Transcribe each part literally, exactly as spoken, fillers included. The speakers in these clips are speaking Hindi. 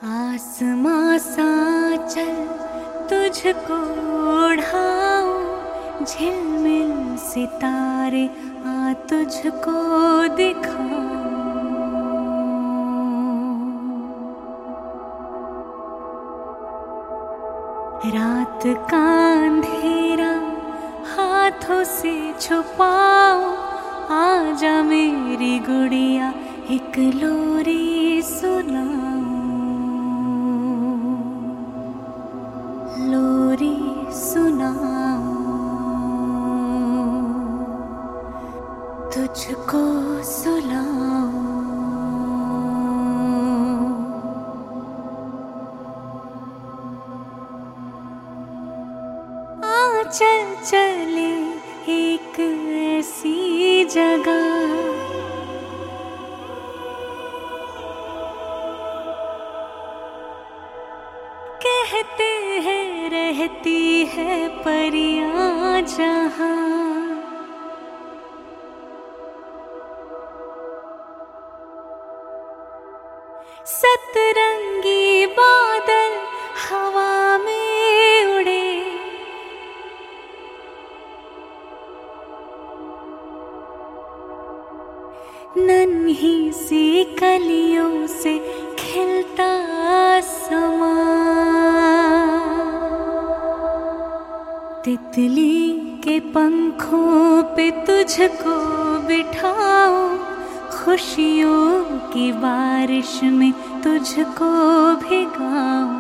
आसमां सा चल तुझको ओढ़ाऊं, झिलमिल सितारे आ तुझको दिखाऊं। रात का अंधेरा हाथों से छुपाऊं, आजा मेरी गुड़िया एक लोरी सुनाऊं। लोरी सुनाऊं, तुझको सुलाऊं। आ चल चले एक ऐसी जगह, कहते हैं रहती है परियां जहां। सतरंगी बादल हवा में उड़े, नन्ही सी कलियों से खिलता समा। तितली के पंखों पे तुझको बिठाऊं, खुशियों की बारिश में तुझको भिगाऊं।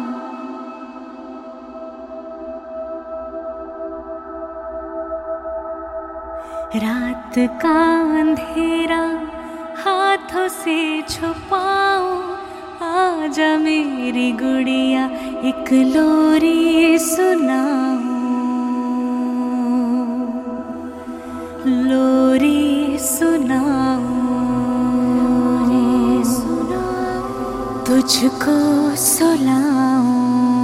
रात का अंधेरा हाथों से छुपाऊं, आजा मेरी गुड़िया एक लोरी सुनाऊं। लोरी सुनाऊं, तुझको सुलाऊं।